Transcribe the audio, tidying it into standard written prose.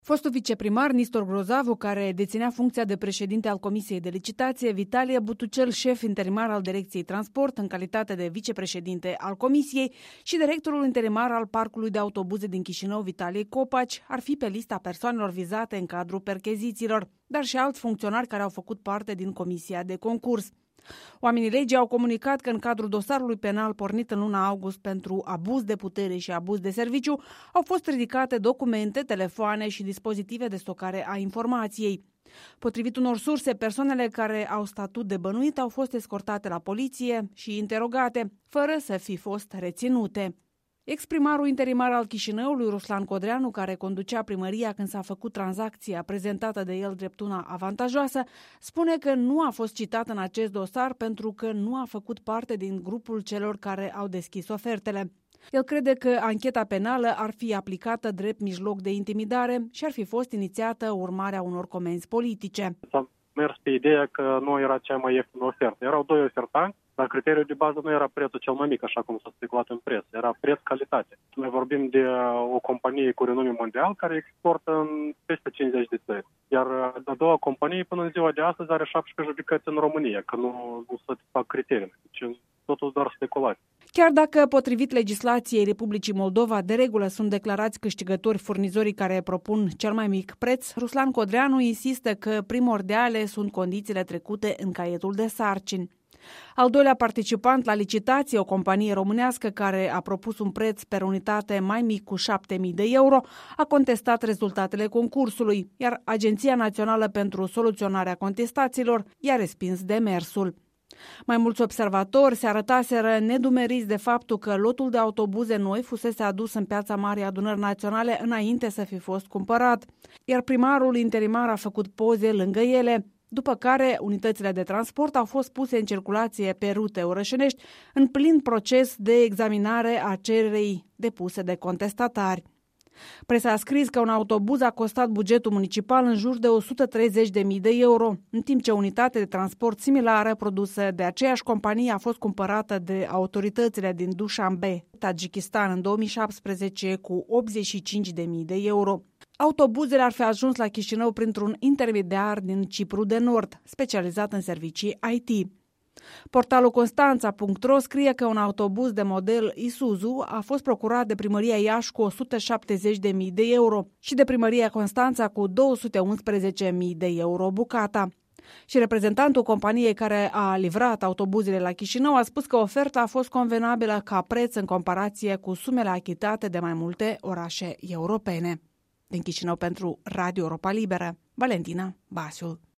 Fostul viceprimar Nistor Grozavu, care deținea funcția de președinte al Comisiei de Licitație, Vitalie Butucel, șef interimar al Direcției Transport în calitate de vicepreședinte al Comisiei, și directorul interimar al Parcului de Autobuze din Chișinău, Vitalie Copaci, ar fi pe lista persoanelor vizate în cadrul perchezițiilor, dar și alți funcționari care au făcut parte din Comisia de Concurs. Oamenii legii au comunicat că în cadrul dosarului penal pornit în luna august pentru abuz de putere și abuz de serviciu au fost ridicate documente, telefoane și dispozitive de stocare a informației. Potrivit unor surse, persoanele care au statut de bănuit au fost escortate la poliție și interogate, fără să fi fost reținute. Ex-primarul interimar al Chișinăului, Ruslan Codreanu, care conducea primăria când s-a făcut tranzacția prezentată de el drept una avantajoasă, spune că nu a fost citat în acest dosar pentru că nu a făcut parte din grupul celor care au deschis ofertele. El crede că ancheta penală ar fi aplicată drept mijloc de intimidare și ar fi fost inițiată urmarea unor comenzi politice. S-a mers pe ideea că nu era cea mai ieftină ofertă. Erau doi ofertanți, dar criteriul de bază nu era prețul cel mai mic, așa cum s-a speculat în presă. Era preț-calitate. Noi vorbim de o companie cu renume mondial care exportă în peste 50 de țări. Iar a doua companie, până în ziua de astăzi, are 17 judecăți în România, că nu satisfac criteriile. Deci totul doar speculații. Chiar dacă, potrivit legislației Republicii Moldova, de regulă sunt declarați câștigători furnizorii care propun cel mai mic preț, Ruslan Codreanu insistă că primordiale sunt condițiile trecute în caietul de sarcini. Al doilea participant la licitație, o companie românească care a propus un preț per unitate mai mic cu 7.000 de euro, a contestat rezultatele concursului, iar Agenția Națională pentru Soluționarea Contestațiilor i-a respins demersul. Mai mulți observatori se arătaseră nedumeriți de faptul că lotul de autobuze noi fusese adus în Piața Marii Adunări Naționale înainte să fi fost cumpărat, iar primarul interimar a făcut poze lângă ele, după care unitățile de transport au fost puse în circulație pe rute orășenești în plin proces de examinare a cererii depuse de contestatari. Presa a scris că un autobuz a costat bugetul municipal în jur de 130.000 de euro, în timp ce o unitate de transport similară produsă de aceeași companie a fost cumpărată de autoritățile din Dushanbe, Tajikistan, în 2017 cu 85.000 de euro. Autobuzele ar fi ajuns la Chișinău printr-un intermediar din Cipru de Nord, specializat în servicii IT. Portalul Constanța.ro scrie că un autobuz de model Isuzu a fost procurat de primăria Iași cu 170.000 de euro și de primăria Constanța cu 211.000 de euro bucata. Și reprezentantul companiei care a livrat autobuzele la Chișinău a spus că oferta a fost convenabilă ca preț în comparație cu sumele achitate de mai multe orașe europene. Din Chișinău pentru Radio Europa Liberă, Valentina Basiul.